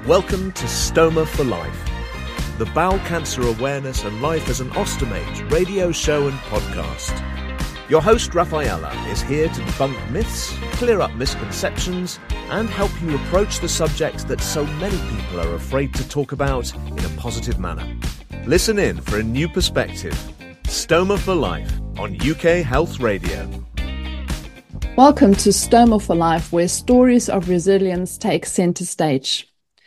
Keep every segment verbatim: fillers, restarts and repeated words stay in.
Welcome to Stoma for Life, the bowel cancer awareness and life as an ostomate radio show and podcast. Your host, Rafaela, is here to debunk myths, clear up misconceptions, and help you approach the subject that so many people are afraid to talk about in a positive manner. Listen in for a new perspective. Stoma for Life on U K Health Radio. Welcome to Stoma for Life, where stories of resilience take center stage.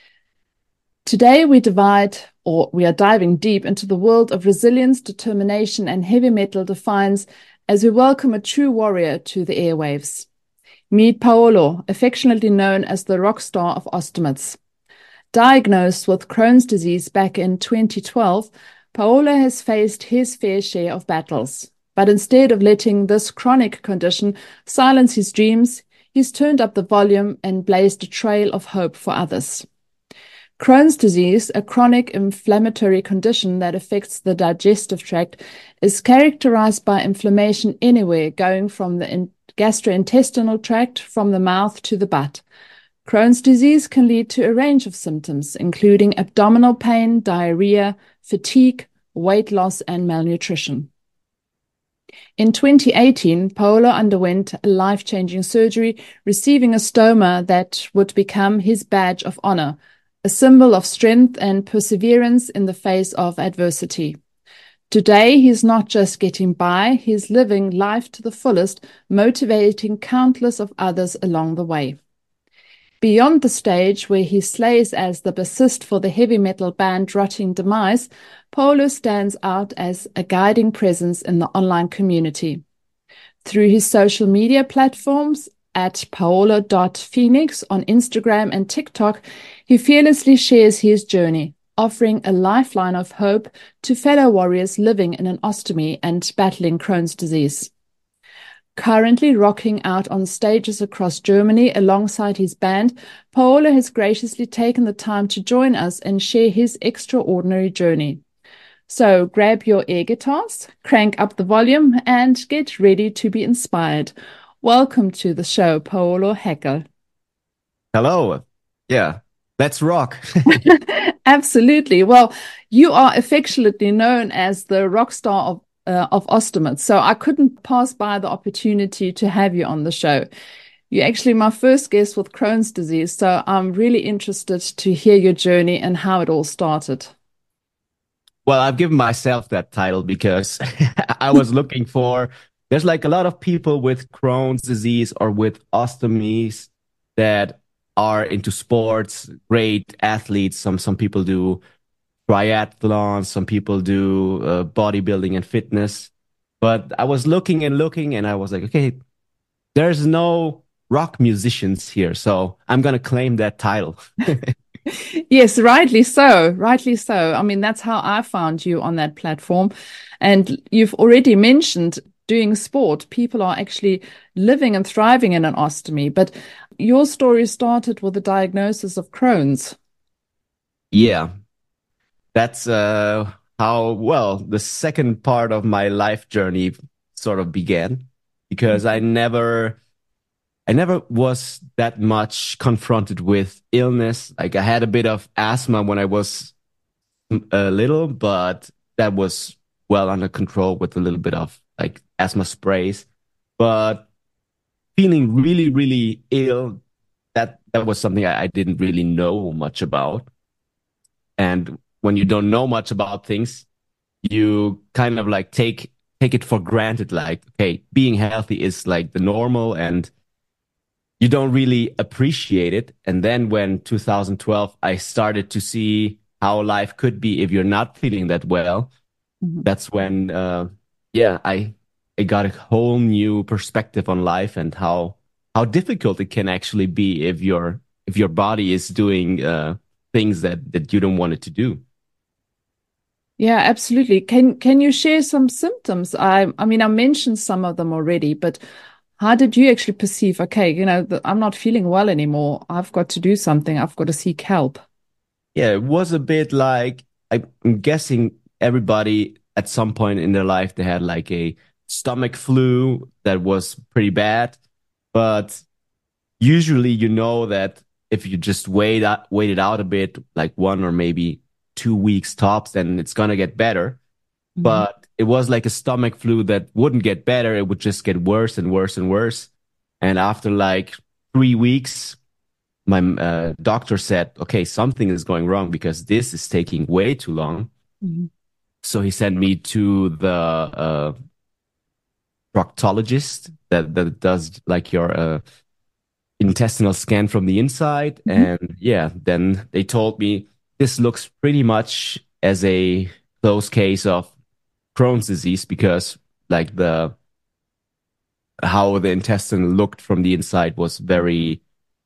Today we divide, or we are diving deep into the world of resilience, determination, and heavy metal defiance as we welcome a true warrior to the airwaves. Meet Paolo, affectionately known as the rock star of ostomates. Diagnosed with Crohn's disease back in twenty twelve, Paolo has faced his fair share of battles. But instead of letting this chronic condition silence his dreams, he's turned up the volume and blazed a trail of hope for others. Crohn's disease, a chronic inflammatory condition that affects the digestive tract, is characterized by inflammation anywhere going from the gastrointestinal tract, from the mouth to the butt. Crohn's disease can lead to a range of symptoms, including abdominal pain, diarrhea, fatigue, weight loss, and malnutrition. In twenty eighteen, Paolo underwent a life-changing surgery, receiving a stoma that would become his badge of honor, a symbol of strength and perseverance in the face of adversity. Today, he's not just getting by, he's living life to the fullest, motivating countless of others along the way. Beyond the stage where he slays as the bassist for the heavy metal band Rotting Demise, Paolo stands out as a guiding presence in the online community. Through his social media platforms, at paolo dot phoenix on Instagram and TikTok, he fearlessly shares his journey, offering a lifeline of hope to fellow warriors living in an ostomy and battling Crohn's disease. Currently rocking out on stages across Germany alongside his band, Paolo has graciously taken the time to join us and share his extraordinary journey. So grab your air guitars, crank up the volume, and get ready to be inspired. Welcome to the show, Paolo Haeckel. Hello. Yeah, let's rock. Absolutely. Well, you are affectionately known as the rock star of uh, of ostomates, so I couldn't pass by the opportunity to have you on the show. You're actually my first guest with Crohn's disease, so I'm really interested to hear your journey and how it all started. Well, I've given myself that title because I was looking for... There's like a lot of people with Crohn's disease or with ostomies that are into sports, great athletes. Some some people do triathlons, some people do uh, bodybuilding and fitness. But I was looking and looking and I was like, okay, there's no rock musicians here, so I'm going to claim that title. Yes, rightly so, rightly so. I mean, that's how I found you on that platform. And you've already mentioned doing sport. People are actually living and thriving in an ostomy. But your story started with the diagnosis of Crohn's. Yeah, that's uh, how, well, the second part of my life journey sort of began, because I never, I never was that much confronted with illness. Like I had a bit of asthma when I was a little, but that was well under control with a little bit of like asthma sprays. But feeling really, really ill, that that was something I, I didn't really know much about. And when you don't know much about things, you kind of like take take it for granted. Like, okay, being healthy is like the normal, and you don't really appreciate it. And then when two thousand twelve, I started to see how life could be if you're not feeling that well. Mm-hmm. That's when, uh, yeah, I I got a whole new perspective on life and how how difficult it can actually be if your if your body is doing uh, things that that you don't want it to do. Yeah, absolutely. Can can you share some symptoms? I I mean, I mentioned some of them already, but how did you actually perceive, okay, you know, the, I'm not feeling well anymore. I've got to do something. I've got to seek help. Yeah, it was a bit like, I'm guessing everybody at some point in their life, they had like a stomach flu that was pretty bad. But usually, you know that if you just wait out, wait it out a bit, like one or maybe two weeks tops, then it's gonna get better. Mhm. But it was like a stomach flu that wouldn't get better. It would just get worse and worse and worse. And after like three weeks, my uh, doctor said, okay, something is going wrong because this is taking way too long. Mhm. So he sent me to the uh, proctologist that, that does like your uh, intestinal scan from the inside. Mhm. And yeah, then they told me this looks pretty much as a close case of Crohn's disease because like the how the intestine looked from the inside was very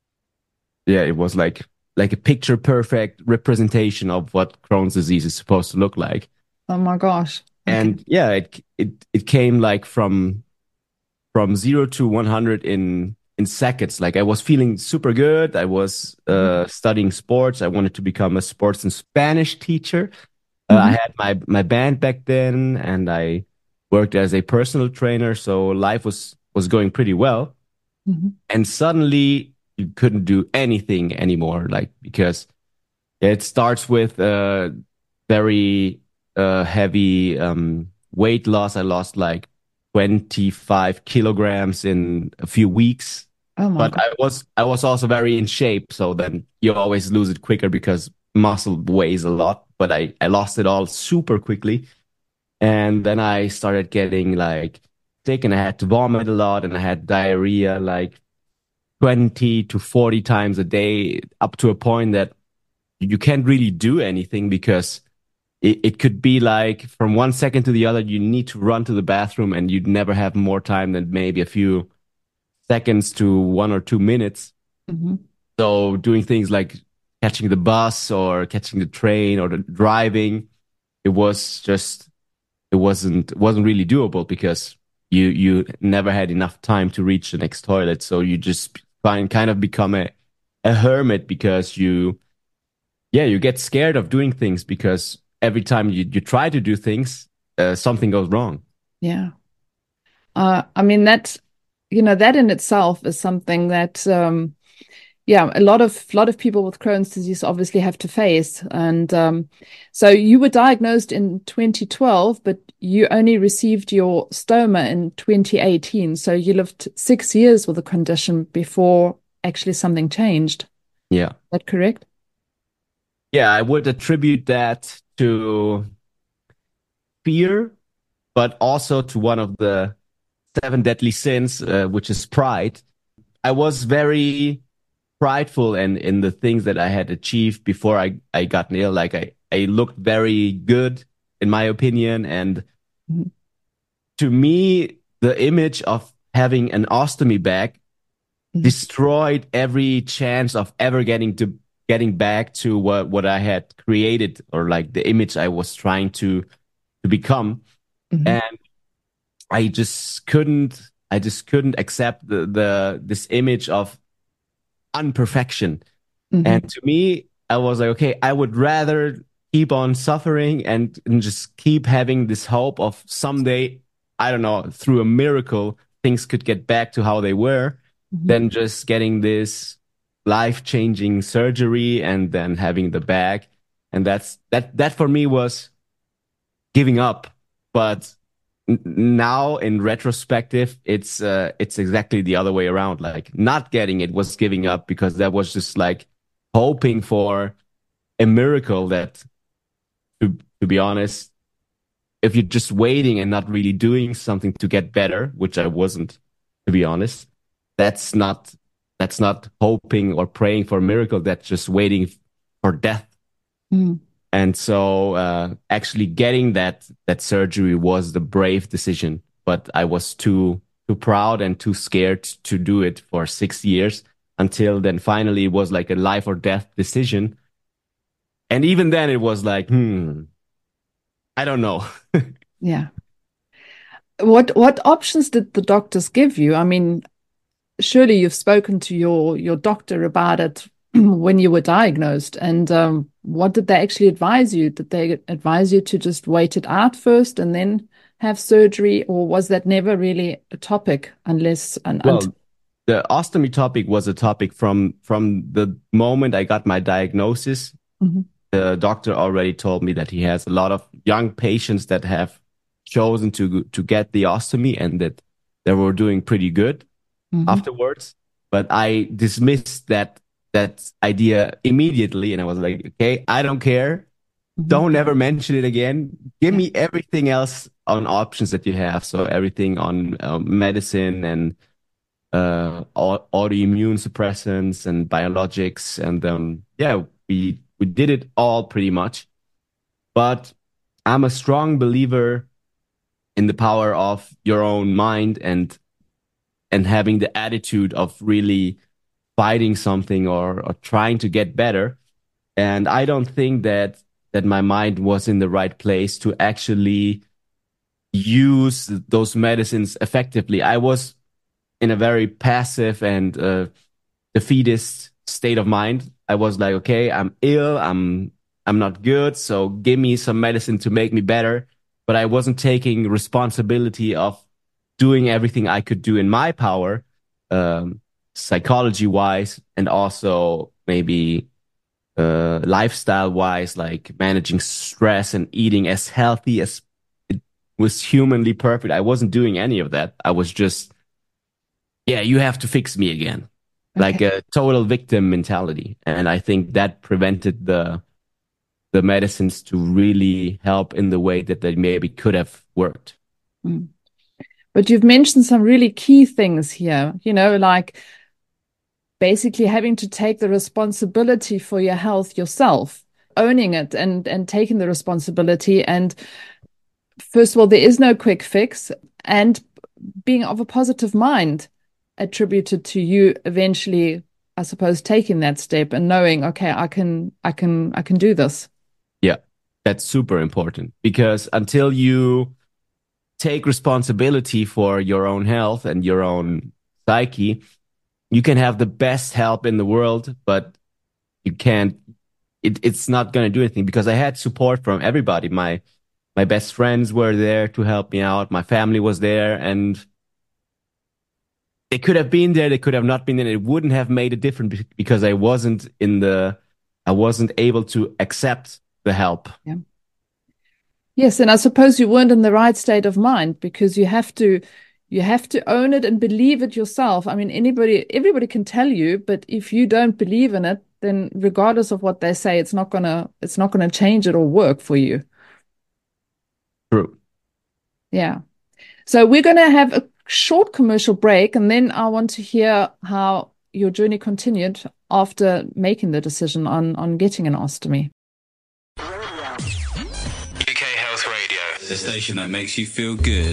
yeah, it was like like a picture perfect representation of what Crohn's disease is supposed to look like. Oh my gosh. Okay. And yeah, it it it came like from from zero to one hundred in in seconds. Like I was feeling super good. I was uh, studying sports. I wanted to become a sports and Spanish teacher. Uh, I Mhm. had my my band back then, and I worked as a personal trainer. So life was was going pretty well. Mhm. And suddenly you couldn't do anything anymore, like because it starts with uh very uh heavy um weight loss. I lost like twenty-five kilograms in a few weeks. Oh my But God. I was I was also very in shape, so then you always lose it quicker because muscle weighs a lot. But I I lost it all super quickly. And then I started getting like sick and I had to vomit a lot and I had diarrhea like twenty to forty times a day, up to a point that you can't really do anything because it, it could be like from one second to the other, you need to run to the bathroom and you'd never have more time than maybe a few seconds to one or two minutes. Mhm. So doing things like catching the bus or catching the train or the driving, it was just it wasn't it wasn't really doable because you you never had enough time to reach the next toilet. So you just find kind of become a a hermit because you yeah you get scared of doing things because every time you you try to do things, uh, something goes wrong. Yeah. Uh, I mean, that, you know, that in itself is something that, um, yeah, a lot of lot of people with Crohn's disease obviously have to face. And um, so you were diagnosed in twenty twelve, but you only received your stoma in twenty eighteen. So you lived six years with the condition before actually something changed. Is Yeah, that correct? yeah, I would attribute that to fear, but also to one of the seven deadly sins, uh, which is pride. I was very prideful and in the things that I had achieved before I, I got ill. Like I, I looked very good in my opinion. And Mhm. to me, the image of having an ostomy bag Mhm. destroyed every chance of ever getting to getting back to what, what I had created or like the image I was trying to to become. Mhm. And I just couldn't I just couldn't accept the, the this image of unperfection. Mhm. And to me, I was like, okay, I would rather keep on suffering and, and just keep having this hope of someday, I don't know, through a miracle, things could get back to how they were Mhm. than just getting this life-changing surgery and then having the bag. And that's that that for me was giving up. But n- now in retrospective, it's uh, it's exactly the other way around. Like not getting it was giving up because that was just like hoping for a miracle that, to to be honest, if you're just waiting and not really doing something to get better, which I wasn't, to be honest, that's not that's not hoping or praying for a miracle. That's just waiting for death. Mhm. And so uh, actually getting that that surgery was the brave decision, but I was too too proud and too scared to do it for six years until then finally it was like a life or death decision. And even then it was like, hmm, I don't know. Yeah. What what options did the doctors give you? I mean, surely you've spoken to your your doctor about it when you were diagnosed. And um, what did they actually advise you? Did they advise you to just wait it out first and then have surgery, or was that never really a topic unless and until? Well, the ostomy topic was a topic from, from the moment I got my diagnosis. Mm-hmm. The doctor already told me that he has a lot of young patients that have chosen to, to get the ostomy and that they were doing pretty good mm-hmm. afterwards. But I dismissed that, that idea immediately. And I was like, okay, I don't care. Mm-hmm. Don't ever mention it again. Give yeah. me everything else on options that you have. So everything on uh, medicine and uh, autoimmune suppressants and biologics. And um, yeah, we, we did it all pretty much. But I'm a strong believer in the power of your own mind and, and having the attitude of really fighting something or, or trying to get better. And I don't think that, that my mind was in the right place to actually use those medicines effectively. I was in a very passive and uh, defeatist state of mind. I was like, okay, I'm ill. I'm, I'm not good. So give me some medicine to make me better. But I wasn't taking responsibility of doing everything I could do in my power, um, psychology wise, and also maybe uh, lifestyle wise, like managing stress and eating as healthy as it was humanly perfect. I wasn't doing any of that. I was just, yeah, you have to fix me again. Okay. Like a total victim mentality. And I think that prevented the the medicines to really help in the way that they maybe could have worked. Mm. But you've mentioned some really key things here, you know, like basically having to take the responsibility for your health yourself, owning it and, and taking the responsibility. And first of all, there is no quick fix, and being of a positive mind attributed to you eventually, I suppose, taking that step and knowing, okay, I can, I can, I can do this. Yeah, that's super important, because until you take responsibility for your own health and your own psyche, you can have the best help in the world, but you can't, it, it's not going to do anything, because I had support from everybody. My, my best friends were there to help me out. My family was there, and they could have been there. They could have not been there. It wouldn't have made a difference, because I wasn't in the, I wasn't able to accept the help. Yeah. Yes, and I suppose you weren't in the right state of mind, because you have to, you have to own it and believe it yourself. I mean, anybody, everybody can tell you, but if you don't believe in it, then regardless of what they say, it's not gonna, it's not gonna change it or work for you. True. Yeah. So we're gonna have a short commercial break, and then I want to hear how your journey continued after making the decision on on getting an ostomy. U K Health Radio, the station that makes you feel good.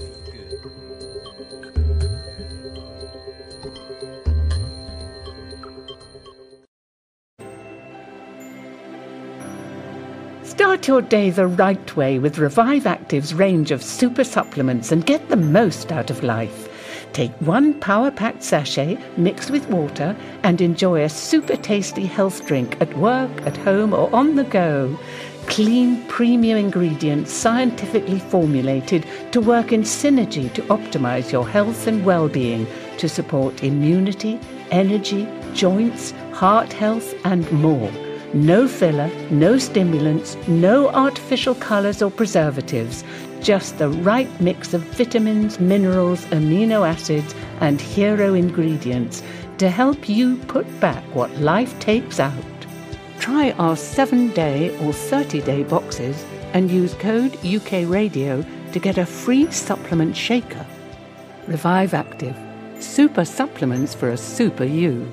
Start your day the right way with Revive Active's range of super supplements and get the most out of life. Take one power-packed sachet mixed with water and enjoy a super tasty health drink at work, at home or on the go. Clean, premium ingredients scientifically formulated to work in synergy to optimize your health and well-being, to support immunity, energy, joints, heart health and more. No filler, no stimulants, no artificial colours or preservatives, just the right mix of vitamins, minerals, amino acids and hero ingredients to help you put back what life takes out. Try our seven-day or thirty-day boxes and use code U K Radio to get a free supplement shaker. Revive Active. Super supplements for a super you.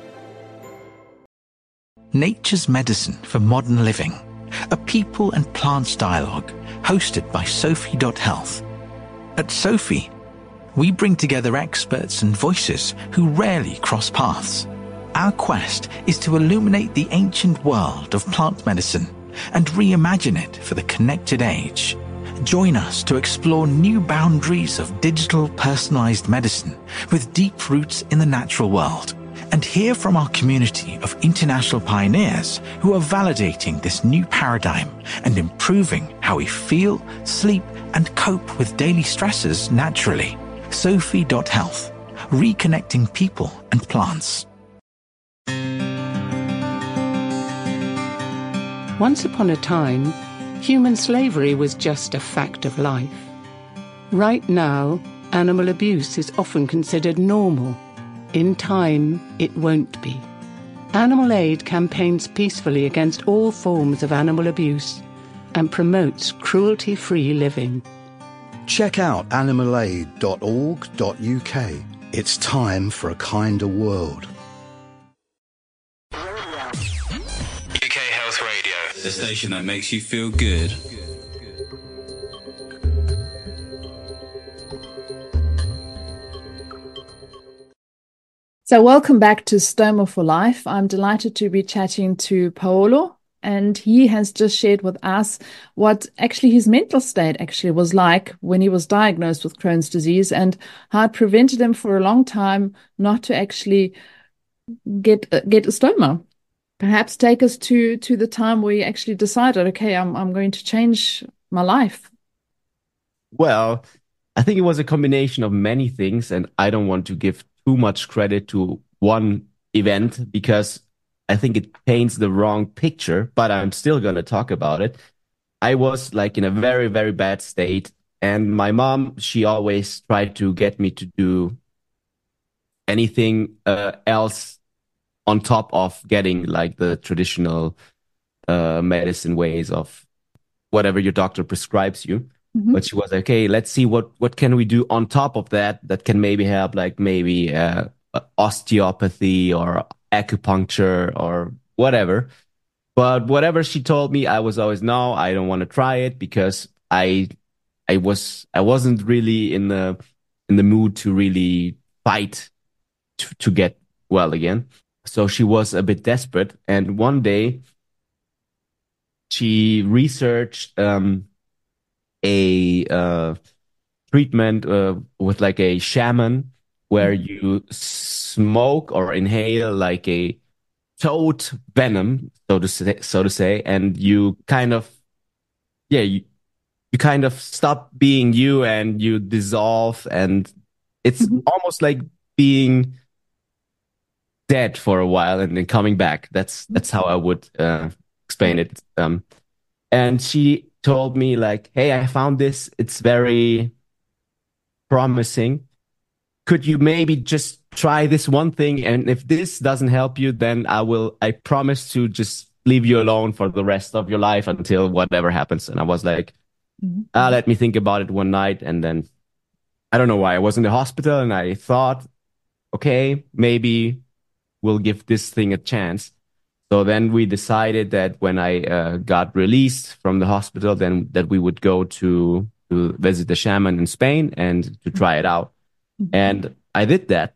Nature's Medicine for Modern Living, a people and plants dialogue hosted by Sophie dot health. At Sophie, we bring together experts and voices who rarely cross paths. Our quest is to illuminate the ancient world of plant medicine and reimagine it for the connected age. Join us to explore new boundaries of digital personalized medicine with deep roots in the natural world, and hear from our community of international pioneers who are validating this new paradigm and improving how we feel, sleep, and cope with daily stresses naturally. Sophie dot health, reconnecting people and plants. Once upon a time, human slavery was just a fact of life. Right now, animal abuse is often considered normal. In time, it won't be. Animal Aid campaigns peacefully against all forms of animal abuse and promotes cruelty-free living. Check out animal aid dot org dot U K. It's time for a kinder world. U K Health Radio, the station that makes you feel good. So welcome back to Stoma for Life. I'm delighted to be chatting to Paolo, and he has just shared with us what actually his mental state actually was like when he was diagnosed with Crohn's disease and how it prevented him for a long time not to actually get get a stoma. Perhaps take us to to the time where he actually decided, okay, I'm I'm going to change my life. Well, I think it was a combination of many things, and I don't want to give too much credit to one event because I think it paints the wrong picture, but I'm still going to talk about it. I was like in a very, very bad state, and my mom, she always tried to get me to do anything uh, else on top of getting like the traditional uh, medicine ways of whatever your doctor prescribes you. Mm-hmm. But she was like, okay, let's see what, what can we do on top of that that can maybe help, like maybe uh, osteopathy or acupuncture or whatever. But whatever she told me, I was always, no, I don't want to try it because I I was I wasn't really in the in the mood to really fight to, to get well again. So she was a bit desperate. And one day she researched um a uh, treatment uh, with like a shaman where you smoke or inhale like a toad venom, so to say, so to say, and you kind of, yeah, you, you kind of stop being you and you dissolve, and it's mm-hmm. almost like being dead for a while and then coming back. That's that's how I would uh, explain it. Um, and she told me like, hey, I found this. It's very promising. Could you maybe just try this one thing? And if this doesn't help you, then I will, I promise to just leave you alone for the rest of your life until whatever happens. And I was like, mm-hmm. ah, let me think about it one night. And then I don't know why I was in the hospital and I thought, okay, maybe we'll give this thing a chance. So then we decided that when I uh, got released from the hospital, then that we would go to, to visit the shaman in Spain and to try it out. Mm-hmm. And I did that.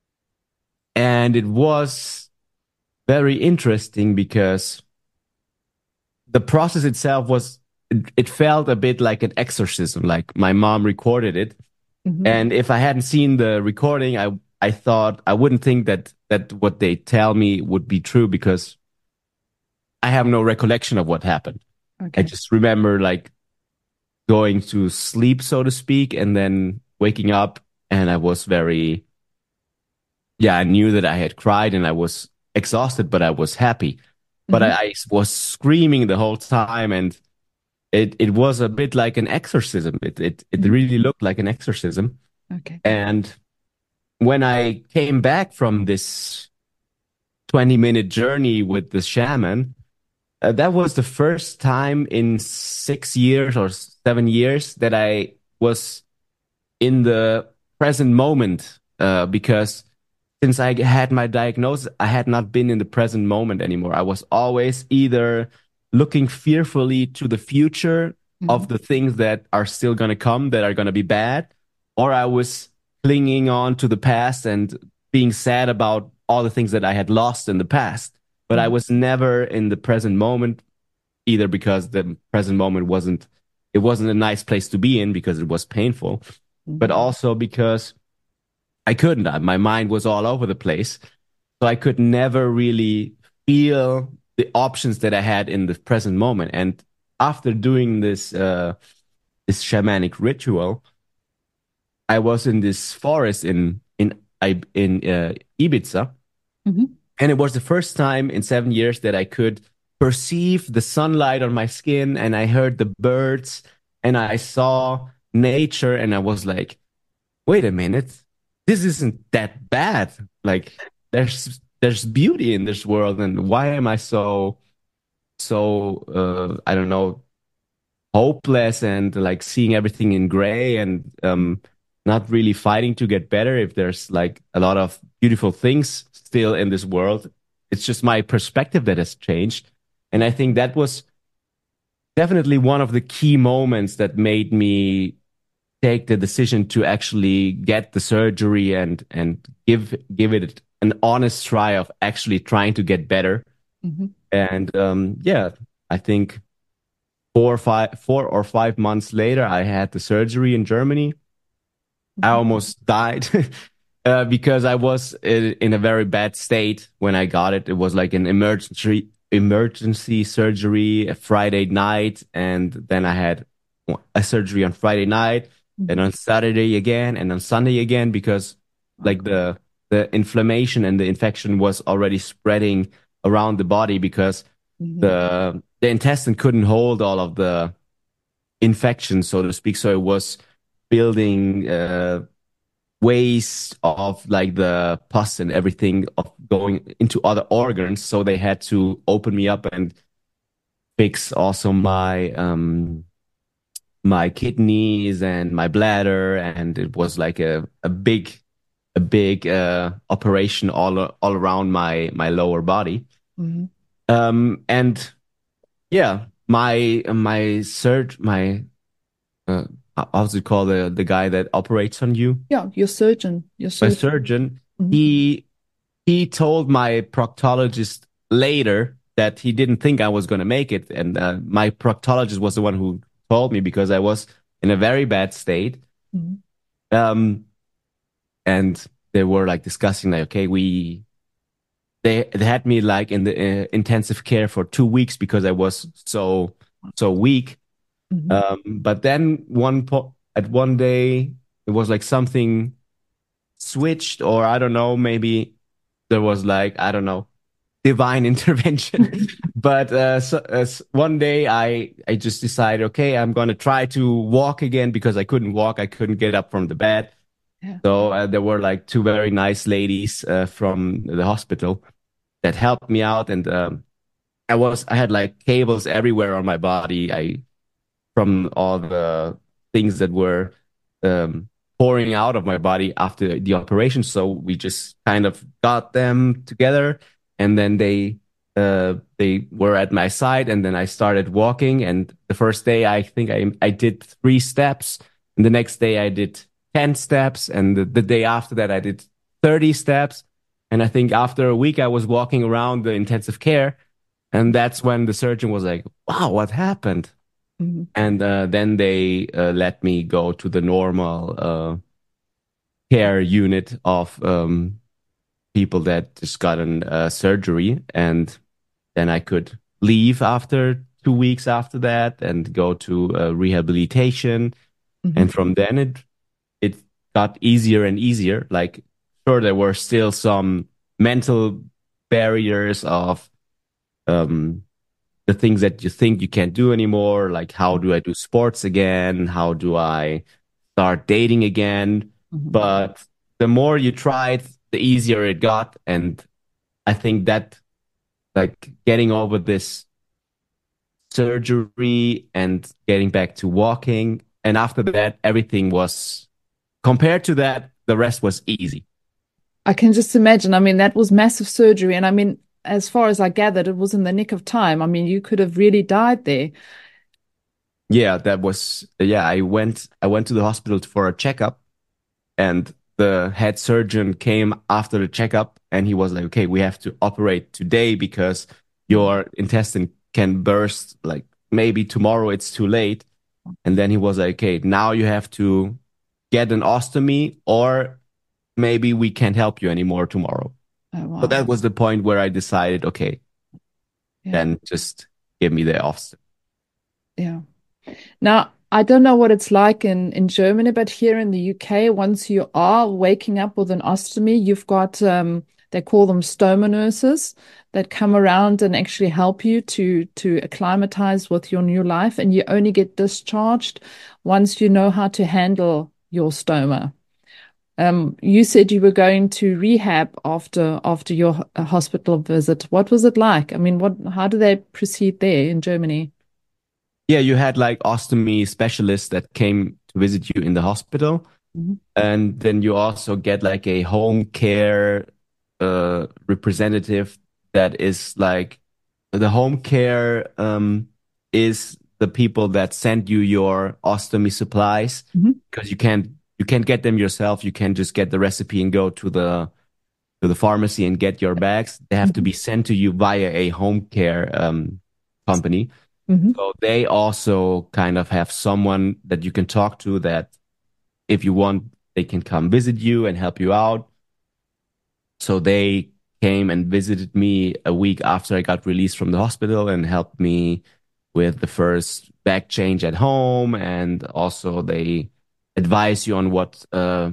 And it was very interesting because the process itself was, it, it felt a bit like an exorcism. Like my mom recorded it. Mm-hmm. And if I hadn't seen the recording, I, I thought I wouldn't think that, that what they tell me would be true because I have no recollection of what happened. Okay. I just remember like going to sleep, so to speak, and then waking up, and I was very, yeah, I knew that I had cried and I was exhausted, but I was happy. Mm-hmm. But I, I was screaming the whole time, and it, it was a bit like an exorcism. It, it, it mm-hmm. really looked like an exorcism. Okay. And when I came back from this twenty minute journey with the shaman, Uh, that was the first time in six years or seven years that I was in the present moment, uh, because since I had my diagnosis, I had not been in the present moment anymore. I was always either looking fearfully to the future mm-hmm. of the things that are still going to come, that are going to be bad, or I was clinging on to the past and being sad about all the things that I had lost in the past. But I was never in the present moment, either because the present moment wasn't, it wasn't a nice place to be in because it was painful, mm-hmm. but also because I couldn't. My mind was all over the place. So I could never really feel the options that I had in the present moment. And after doing this, uh, this shamanic ritual, I was in this forest in, in I in uh, Ibiza, Mm-hmm. and it was the first time in seven years that I could perceive the sunlight on my skin, and I heard the birds, and I saw nature, and I was like, wait a minute, this isn't that bad. Like there's there's beauty in this world, and why am I so so uh, I don't know, hopeless and like seeing everything in gray and um not really fighting to get better if there's like a lot of beautiful things still in this world. It's just my perspective that has changed. And I think that was definitely one of the key moments that made me take the decision to actually get the surgery and and give give it an honest try of actually trying to get better. Mm-hmm. And um, yeah, I think four or five four or five months later, I had the surgery in Germany. I almost died uh, because I was in, in a very bad state when I got it. It was like an emergency emergency surgery a Friday night, and then I had a surgery on Friday night, and on Saturday again, and on Sunday again, because like the the inflammation and the infection was already spreading around the body because Mm-hmm. the the intestine couldn't hold all of the infection, so to speak. So it was building uh, waste of like the pus and everything of going into other organs. So they had to open me up and fix also my um my kidneys and my bladder, and it was like a a big a big uh, operation all all around my my lower body. Mm-hmm. Um, and yeah, my my surg my uh, how's it called, the the guy that operates on you? Yeah, your surgeon, your My surgeon. surgeon. Mhm. He he told my proctologist later that he didn't think I was going to make it, and uh, my proctologist was the one who told me because I was in a very bad state. Mhm. Um, and they were like discussing like, okay, we they they had me like in the uh, intensive care for two weeks because I was so so weak. Mhm. Um, but then one po at one day it was like something switched, or I don't know, maybe there was like, I don't know, divine intervention. But uh, so, uh, s- one day I I just decided, okay, I'm gonna try to walk again because I couldn't walk, I couldn't get up from the bed. Yeah. So uh, there were like two very nice ladies uh, from the hospital that helped me out, and um, I was I had like cables everywhere on my body. I from all the things that were um, pouring out of my body after the operation. So we just kind of got them together, and then they uh, they were at my side, and then I started walking. And the first day, I think I I did three steps, and the next day I did ten steps, and the, the day after that I did thirty steps. And I think after a week, I was walking around the intensive care, and that's when the surgeon was like, "Wow, what happened?" Mhm. And uh, then they uh, let me go to the normal uh, care unit of um, people that just got an uh, surgery, and then I could leave after two weeks after that and go to uh, rehabilitation. Mhm. And from then it it got easier and easier. Like, sure, there were still some mental barriers of um, the things that you think you can't do anymore. Like, how do I do sports again? How do I start dating again? Mhm. But the more you tried, the easier it got. And I think that, like, getting over this surgery and getting back to walking, and after that, everything was, compared to that, the rest was easy. I can just imagine. I mean, that was massive surgery. And I mean, as far as I gathered, it was in the nick of time. I mean, you could have really died there. Yeah, that was, yeah, I went I went to the hospital for a checkup, and the head surgeon came after the checkup, and he was like, okay, we have to operate today because your intestine can burst, like maybe tomorrow it's too late. And then he was like, okay, now you have to get an ostomy, or maybe we can't help you anymore tomorrow. Oh, wow. So that was the point where I decided, okay, Yeah. then just give me the ostomy. Yeah. Now, I don't know what it's like in, in Germany, but here in the U K, once you are waking up with an ostomy, you've got, um, they call them stoma nurses that come around and actually help you to, to acclimatize with your new life. And you only get discharged once you know how to handle your stoma. Um, you said you were going to rehab after, after your uh, hospital visit. What was it like? I mean, what, how do they proceed there in Germany? Yeah, you had like ostomy specialists that came to visit you in the hospital. Mhm. And then you also get like a home care uh, representative that is like the home care um, is the people that send you your ostomy supplies Mhm. because you can't you can't get them yourself. You can't just get the recipe and go to the to the pharmacy and get your bags. They have to be sent to you via a home care um, company. Mhm. So they also kind of have someone that you can talk to that if you want, they can come visit you and help you out. So they came and visited me a week after I got released from the hospital and helped me with the first bag change at home. And also they advise you on what uh,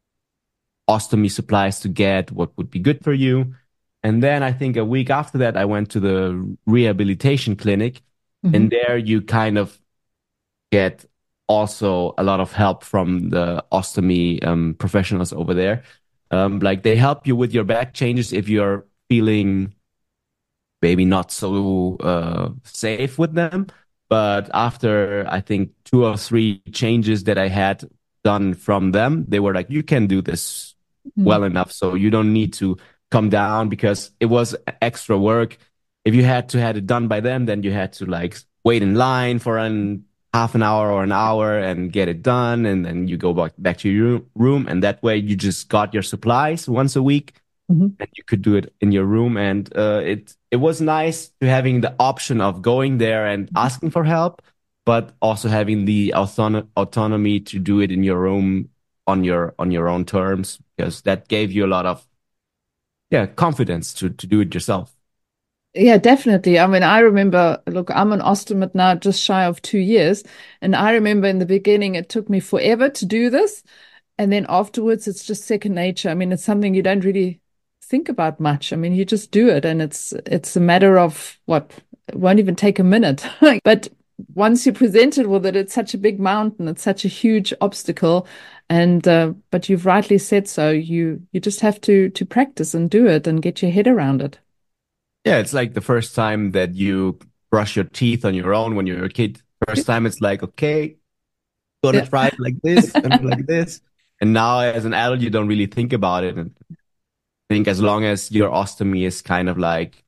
ostomy supplies to get, what would be good for you. And then I think a week after that, I went to the rehabilitation clinic. Mhm. And there you kind of get also a lot of help from the ostomy um, professionals over there. Um, like they help you with your back changes if you're feeling maybe not so uh, safe with them. But after I think two or three changes that I had done from them, they were like, you can do this well enough. So you don't need to come down because it was extra work. If you had to had it done by them, then you had to like wait in line for an half an hour or an hour and get it done. And then you go back, back to your room. And that way you just got your supplies once a week Mhm. and you could do it in your room. And uh, it, it was nice to having the option of going there and asking for help, but also having the autonom- autonomy to do it in your room on your, on your own terms, because that gave you a lot of, yeah, confidence to, to do it yourself. Yeah, definitely. I mean, I remember, look, I'm an ostomate now, just shy of two years. And I remember in the beginning, it took me forever to do this. And then afterwards, it's just second nature. I mean, it's something you don't really think about much. I mean, you just do it. And it's, it's a matter of what, it won't even take a minute. But once you're presented with it, it's such a big mountain. It's such a huge obstacle. And, uh, but you've rightly said so. You, you just have to, to practice and do it and get your head around it. Yeah, it's like the first time that you brush your teeth on your own when you're a kid. First time it's like, okay, gotta Yeah. try it like this and like this. And now as an adult, you don't really think about it. And I think as long as your ostomy is kind of like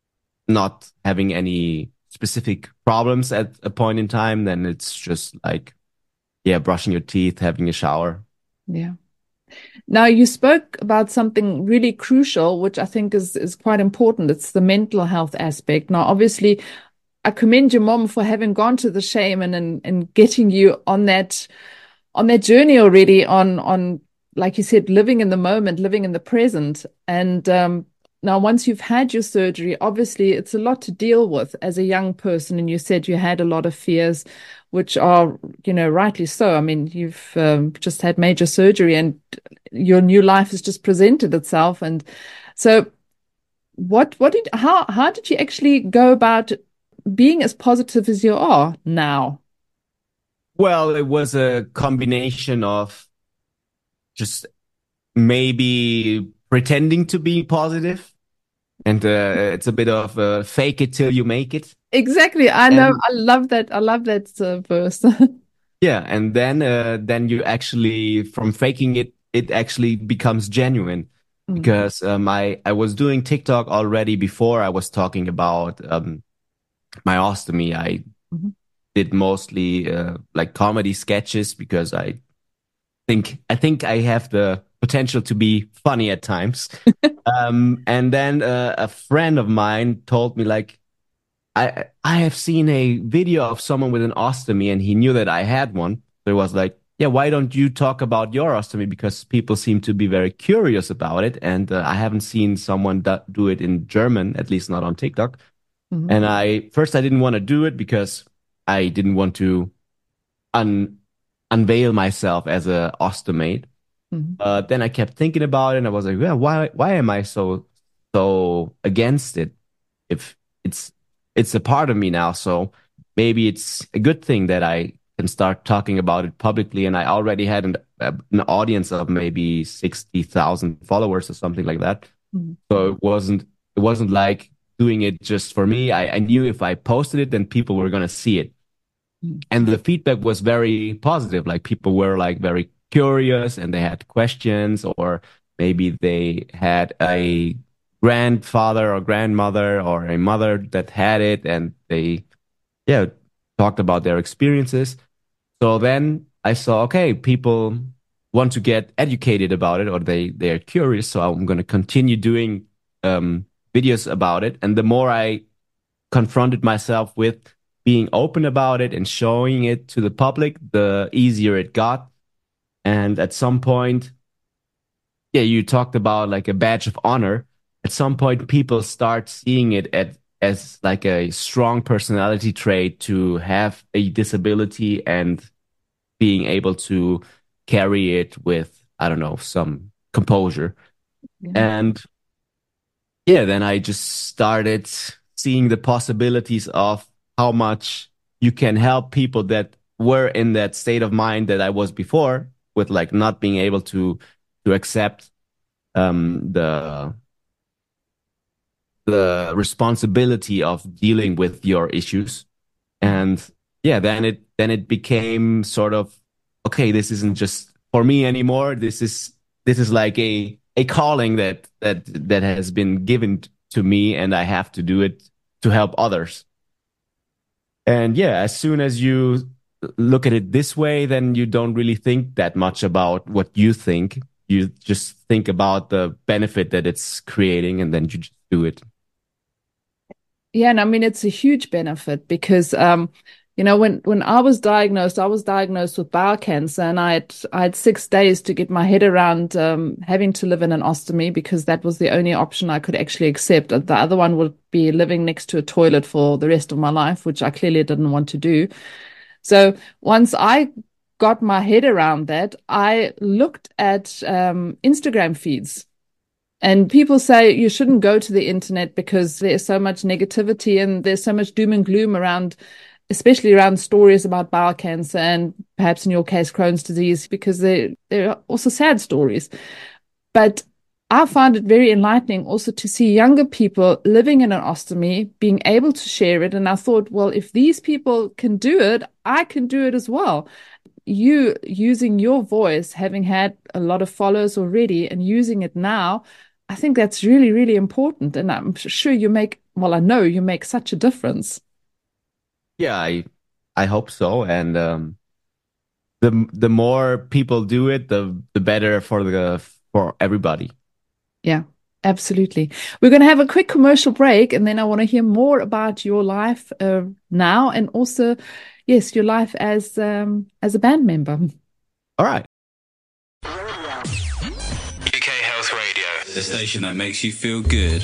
not having any specific problems at a point in time, then it's just like, yeah, brushing your teeth, having a shower. Yeah. Now, you spoke about something really crucial, which I think is, is quite important. It's the mental health aspect. Now, obviously, I commend your mom for having gone to the shaman and, and getting you on that on that journey already on on like you said, living in the moment, living in the present. And um, now, once you've had your surgery, obviously it's a lot to deal with as a young person. And you said you had a lot of fears, which are, you know, rightly so. I mean, you've um, just had major surgery and your new life has just presented itself. And so what, what did, how, how did you actually go about being as positive as you are now? Well, it was a combination of just maybe pretending to be positive, and uh, it's a bit of uh, fake it till you make it. Exactly. I know. And I love that. I love that uh, verse. yeah, and then uh, then you actually from faking it, it actually becomes genuine. Mm. Because um, I I was doing TikTok already before I was talking about um, my ostomy. I Mhm. did mostly uh, like comedy sketches because I think I think I have the potential to be funny at times. um, and then uh, a friend of mine told me like I I have seen a video of someone with an ostomy and he knew that I had one. So he was like, yeah, why don't you talk about your ostomy? Because people seem to be very curious about it. And uh, I haven't seen someone do, do it in German, at least not on TikTok. Mhm. And I first I didn't want to do it because I didn't want to un unveil myself as a ostomate. Mm-hmm. Uh, then I kept thinking about it, and I was like, yeah, why why am I so so against it? If it's it's a part of me now, so maybe it's a good thing that I can start talking about it publicly. And I already had an, an audience of maybe sixty thousand followers or something like that. Mm-hmm. So it wasn't it wasn't like doing it just for me. I, I knew if I posted it, then people were gonna see it. Mm-hmm. And the feedback was very positive. Like people were like very curious and they had questions, or maybe they had a grandfather or grandmother or a mother that had it, and they, yeah, talked about their experiences. So then I saw, okay, people want to get educated about it, or they, they're curious. So I'm going to continue doing um, videos about it. And the more I confronted myself with being open about it and showing it to the public, the easier it got. And at some point, yeah, you talked about like a badge of honor. At some point, people start seeing it at, as like a strong personality trait to have a disability and being able to carry it with, I don't know, some composure. Yeah. And yeah, then I just started seeing the possibilities of how much you can help people that were in that state of mind that I was before, with like not being able to to accept um, the the responsibility of dealing with your issues. And yeah, then it then it became sort of, okay, this isn't just for me anymore. This is this is like a a calling that that that has been given to me, and I have to do it to help others. And yeah, as soon as you look at it this way, then you don't really think that much about what you think. You just think about the benefit that it's creating, and then you just do it. Yeah, and I mean, it's a huge benefit because, um, you know, when, when I was diagnosed, I was diagnosed with bowel cancer, and I had, I had six days to get my head around um, having to live in an ostomy, because that was the only option I could actually accept. The other one would be living next to a toilet for the rest of my life, which I clearly didn't want to do. So once I got my head around that, I looked at um, Instagram feeds. And people say you shouldn't go to the internet because there's so much negativity and there's so much doom and gloom around, especially around stories about bowel cancer and perhaps in your case, Crohn's disease, because there, there are also sad stories. But I find it very enlightening also to see younger people living in an ostomy, being able to share it. And I thought, well, if these people can do it, I can do it as well. You using your voice, having had a lot of followers already and using it now, I think that's really, really important. And I'm sure you make, well, I know you make such a difference. Yeah, I I hope so. And um, the the more people do it, the the better for the for everybody. Yeah, absolutely. We're going to have a quick commercial break, and then I want to hear more about your life uh, now, and also, yes, your life as um, as a band member. All right. U K Health Radio, the station that makes you feel good.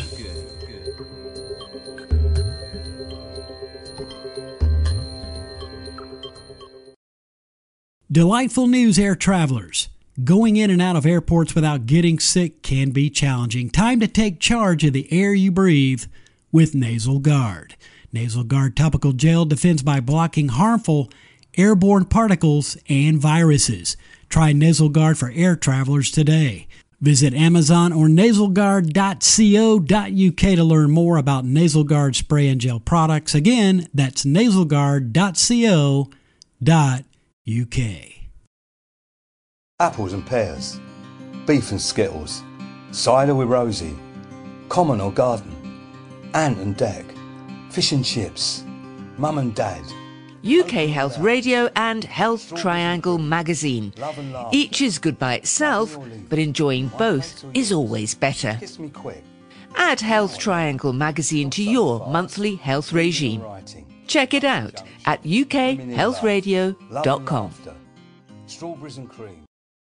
Delightful news, air travelers. Going in and out of airports without getting sick can be challenging. Time to take charge of the air you breathe with Nasal Guard. Nasal Guard topical gel defends by blocking harmful airborne particles and viruses. Try Nasal Guard for air travelers today. Visit Amazon or nasal guard dot co dot u k to learn more about Nasal Guard spray and gel products. Again, that's nasal guard dot co dot u k. Apples and pears, beef and skittles, cider with Rosie, common or garden, ant and deck, fish and chips, mum and dad. U K Health Radio and Health Triangle magazine. Each is good by itself, but enjoying both is always better. Add Health Triangle magazine to your monthly health regime. Check it out at u k health radio dot com. Strawberries and cream.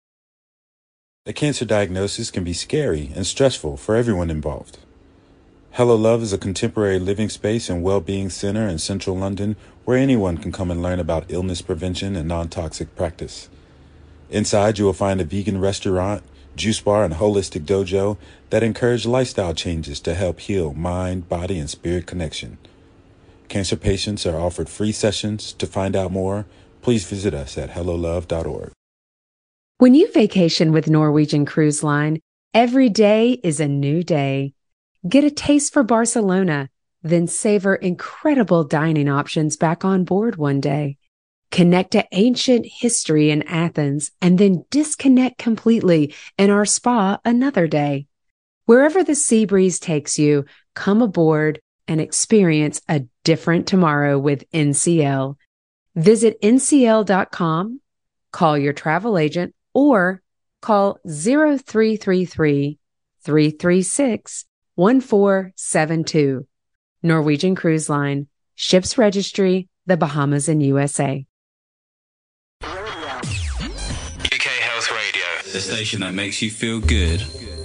A cancer diagnosis can be scary and stressful for everyone involved. Hello Love is a contemporary living space and well-being center in central London where anyone can come and learn about illness prevention and non-toxic practice. Inside, you will find a vegan restaurant, juice bar, and holistic dojo that encourage lifestyle changes to help heal mind, body, and spirit connection. Cancer patients are offered free sessions. To find out more, please visit us at hello love dot org. When you vacation with Norwegian Cruise Line, every day is a new day. Get a taste for Barcelona, then savor incredible dining options back on board one day. Connect to ancient history in Athens, and then disconnect completely in our spa another day. Wherever the sea breeze takes you, come aboard and experience a different tomorrow with N C L. Visit N C L dot com, call your travel agent, or call zero three three three, three three six, one four seven two. Norwegian Cruise Line, Ships Registry, the Bahamas and U S A. U K Health Radio, the station that makes you feel good.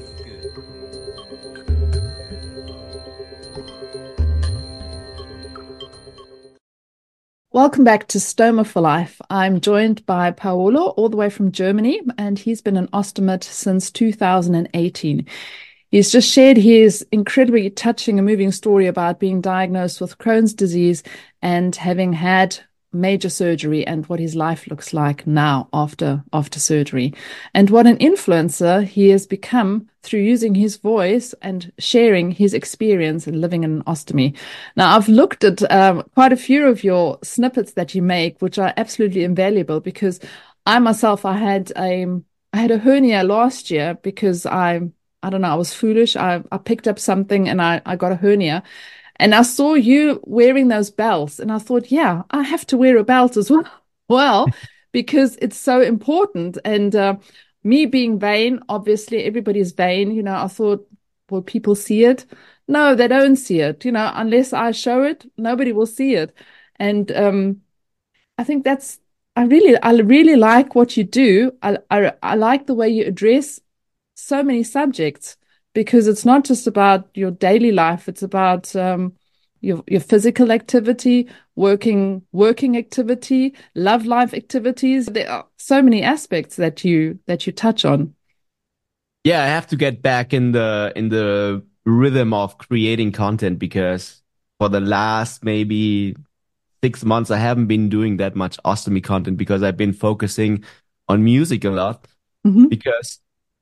Welcome back to Stoma for Life. I'm joined by Paolo, all the way from Germany, and he's been an ostomet since two thousand eighteen. He's just shared his incredibly touching and moving story about being diagnosed with Crohn's disease and having had major surgery, and what his life looks like now after after surgery, and what an influencer he has become through using his voice and sharing his experience in living in an ostomy. Now, I've looked at um, quite a few of your snippets that you make, which are absolutely invaluable, because I myself, I had a I had a hernia last year because I I don't know, I was foolish. I, I picked up something and I, I got a hernia. And I saw you wearing those belts, and I thought, yeah, I have to wear a belt as well, well because it's so important. And uh, me being vain, obviously everybody's vain. You know, I thought, will people see it? No, they don't see it. You know, unless I show it, nobody will see it. And um, I think that's, I really, I really like what you do. I, I, I like the way you address so many subjects, because it's not just about your daily life. It's about um, your your physical activity, working working activity, love life activities. There are so many aspects that you that you touch on. Yeah, I have to get back in the in the rhythm of creating content, because for the last maybe six months I haven't been doing that much ostomy content, because I've been focusing on music a lot. Mm-hmm. Because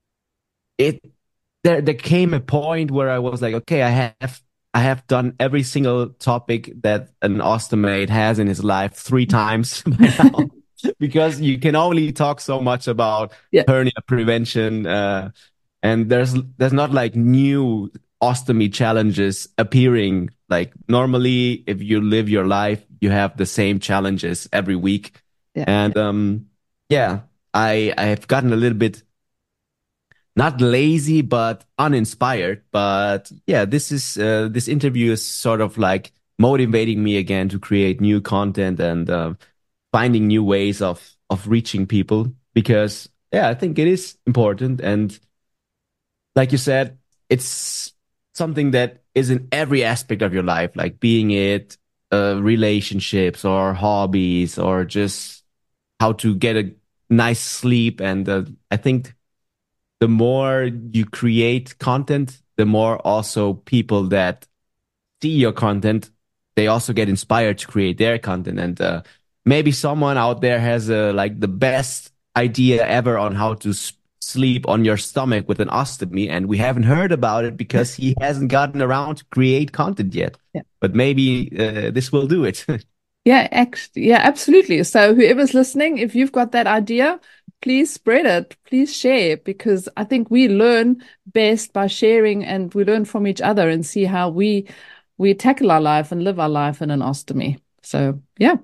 it. There, there came a point where I was like, okay, I have, I have done every single topic that an ostomate has in his life three times by now, because you can only talk so much about yeah. hernia prevention, uh, and there's there's not like new ostomy challenges appearing. Like normally, if you live your life, you have the same challenges every week, yeah. and um, yeah, I I have gotten a little bit. Not lazy, but uninspired. But yeah, this is uh, this interview is sort of like motivating me again to create new content and uh, finding new ways of of reaching people. Because yeah, I think it is important, and like you said, it's something that is in every aspect of your life, like being it uh, relationships or hobbies or just how to get a nice sleep. And uh, I think the more you create content, the more also people that see your content, they also get inspired to create their content. And uh, maybe someone out there has uh, like the best idea ever on how to s- sleep on your stomach with an ostomy, and we haven't heard about it because he hasn't gotten around to create content yet. Yeah. But maybe uh, this will do it. Yeah, actually, yeah, absolutely. So whoever's listening, if you've got that idea, please spread it, please share, because I think we learn best by sharing, and we learn from each other and see how we we tackle our life and live our life in an ostomy. So yeah.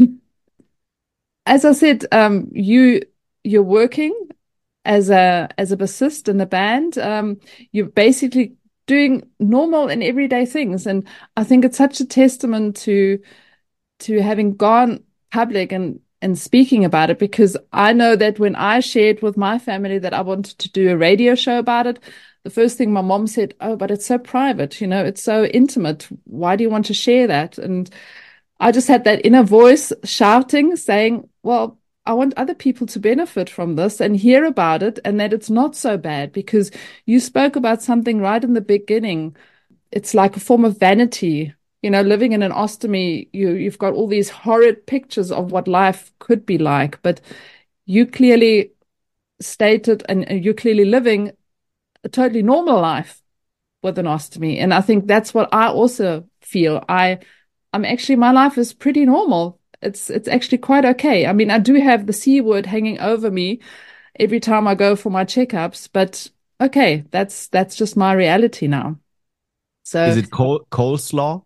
As I said, um, you you're working as a as a bassist in the band. Um, you're basically doing normal and everyday things, and I think it's such a testament to to having gone public and and speaking about it, because I know that when I shared with my family that I wanted to do a radio show about it, the first thing my mom said, oh, but it's so private, you know, it's so intimate. Why do you want to share that? And I just had that inner voice shouting, saying, well, I want other people to benefit from this and hear about it, and that it's not so bad, because you spoke about something right in the beginning. It's like a form of vanity. You know, living in an ostomy, you, you've got all these horrid pictures of what life could be like, but you clearly stated, and you're clearly living a totally normal life with an ostomy. And I think that's what I also feel. I, I'm actually, my life is pretty normal. It's, it's actually quite okay. I mean, I do have the C word hanging over me every time I go for my checkups, but okay, that's, that's just my reality now. So is it col- coleslaw?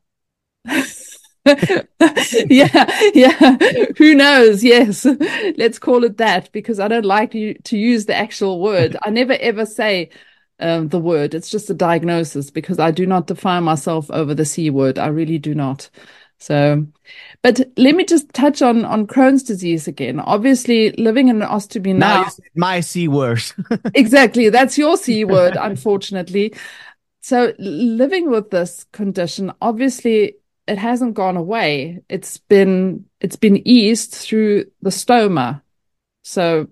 yeah, yeah. Who knows? Yes, let's call it that, because I don't like you to use the actual word. I never ever say um, the word. It's just a diagnosis, because I do not define myself over the C word. I really do not. So, but let me just touch on on Crohn's disease again. Obviously, living in an ostomy now. Now you said my C word. Exactly, that's your C word, unfortunately. So, living with this condition, obviously, it hasn't gone away. It's been it's been eased through the stoma. So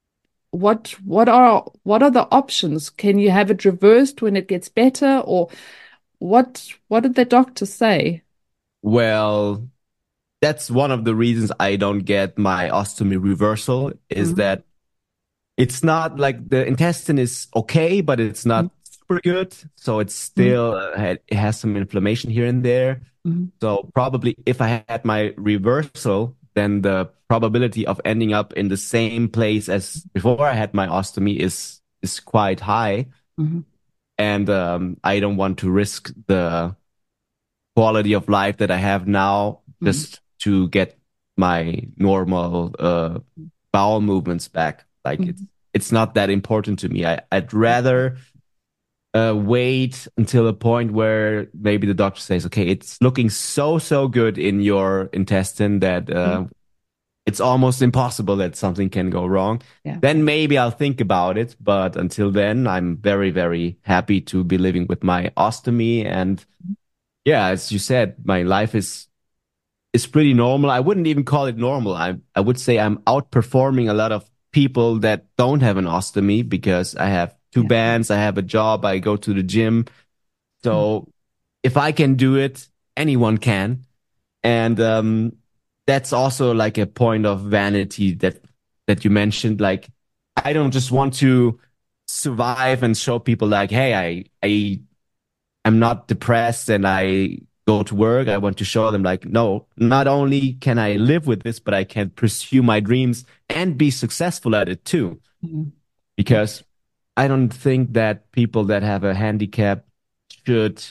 what what are what are the options? Can you have it reversed when it gets better, or what what did the doctor say? Well, that's one of the reasons I don't get my ostomy reversal, is mm-hmm. that it's not like the intestine is okay, but it's not mm-hmm. super good. So it's still mm-hmm. uh, it has some inflammation here and there. Mm-hmm. So probably if I had my reversal, then the probability of ending up in the same place as before I had my ostomy is is quite high. Mm-hmm. And um, I don't want to risk the quality of life that I have now mm-hmm. just to get my normal uh, bowel movements back. Like mm-hmm. it's it's not that important to me. I, I'd rather Uh, wait until a point where maybe the doctor says, okay, it's looking so, so good in your intestine that uh, mm-hmm. it's almost impossible that something can go wrong. Yeah. Then maybe I'll think about it. But until then, I'm very, very happy to be living with my ostomy. And mm-hmm. yeah, as you said, my life is is pretty normal. I wouldn't even call it normal. I I would say I'm outperforming a lot of people that don't have an ostomy, because I have two yeah. bands, I have a job, I go to the gym. So mm. if I can do it, anyone can. And um, that's also like a point of vanity that that you mentioned. Like, I don't just want to survive and show people like, hey, I I I'm not depressed and I go to work. I want to show them like, no, not only can I live with this, but I can pursue my dreams and be successful at it too. Mm. Because I don't think that people that have a handicap should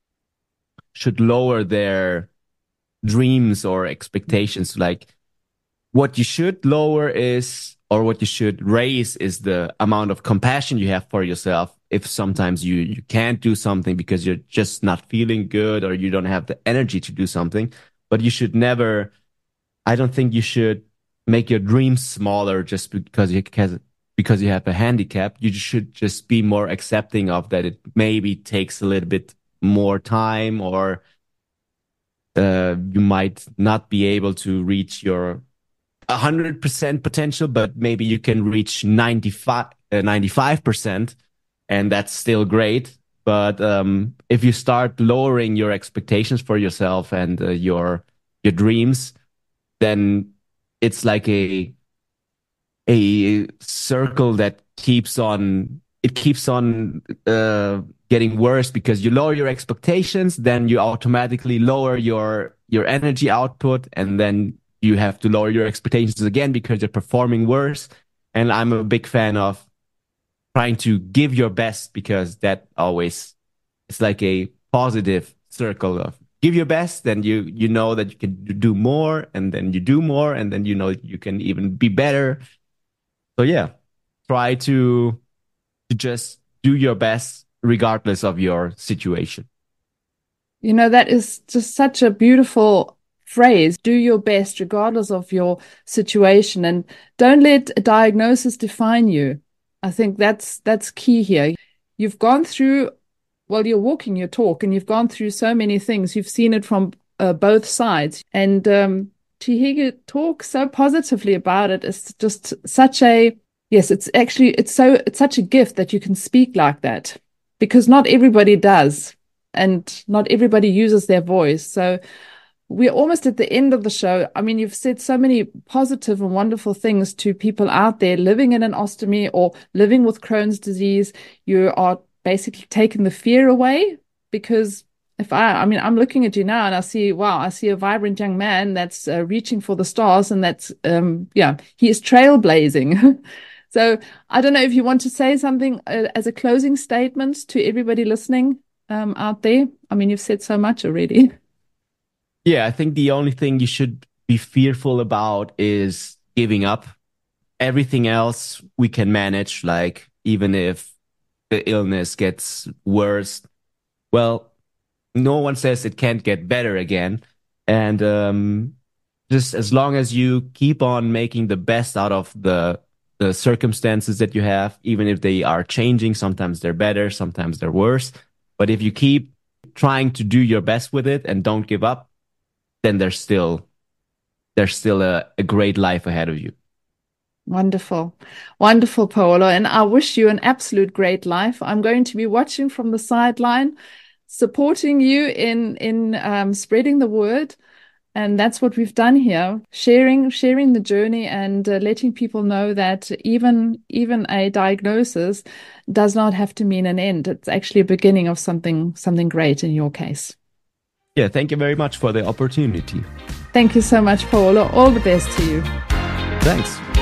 should lower their dreams or expectations. Like, what you should lower is, or what you should raise is the amount of compassion you have for yourself. If sometimes you, you can't do something because you're just not feeling good, or you don't have the energy to do something, but you should never, I don't think you should make your dreams smaller just because you can, because you have a handicap. You should just be more accepting of that. It maybe takes a little bit more time, or uh, you might not be able to reach your one hundred percent potential, but maybe you can reach ninety-five, uh, ninety-five percent, and that's still great. But um, if you start lowering your expectations for yourself and uh, your your dreams, then it's like a a circle that keeps on it keeps on uh, getting worse, because you lower your expectations, then you automatically lower your your energy output, and then you have to lower your expectations again because you're performing worse. And I'm a big fan of trying to give your best, because that always, it's like a positive circle of give your best, then you you know that you can do more, and then you do more, and then you know you can even be better. So yeah, try to to just do your best regardless of your situation. You know, that is just such a beautiful phrase, do your best regardless of your situation, and don't let a diagnosis define you. I think that's that's key here. You've gone through, well, you're walking your talk, and you've gone through so many things. You've seen it from uh, both sides. And um, to hear you talk so positively about it is just such a, yes, it's actually, it's so, it's such a gift that you can speak like that, because not everybody does, and not everybody uses their voice. So we're almost at the end of the show. I mean, you've said so many positive and wonderful things to people out there living in an ostomy or living with Crohn's disease. You are basically taking the fear away, because if I, I mean, I'm looking at you now and I see, wow, I see a vibrant young man that's uh, reaching for the stars, and that's, um, yeah, he is trailblazing. So I don't know if you want to say something uh, as a closing statement to everybody listening um, out there. I mean, you've said so much already. Yeah, I think the only thing you should be fearful about is giving up. Everything else we can manage, like even if the illness gets worse, well, no one says it can't get better again. And um, just as long as you keep on making the best out of the the circumstances that you have, even if they are changing, sometimes they're better, sometimes they're worse. But if you keep trying to do your best with it and don't give up, then there's still there's still a, a great life ahead of you. Wonderful. Wonderful, Paolo. And I wish you an absolute great life. I'm going to be watching from the sideline, supporting you in, in um, spreading the word. And that's what we've done here, sharing sharing the journey and uh, letting people know that even even a diagnosis does not have to mean an end. It's actually a beginning of something something great in your case. Yeah, thank you very much for the opportunity. Thank you so much, Paolo. All the best to you. Thanks.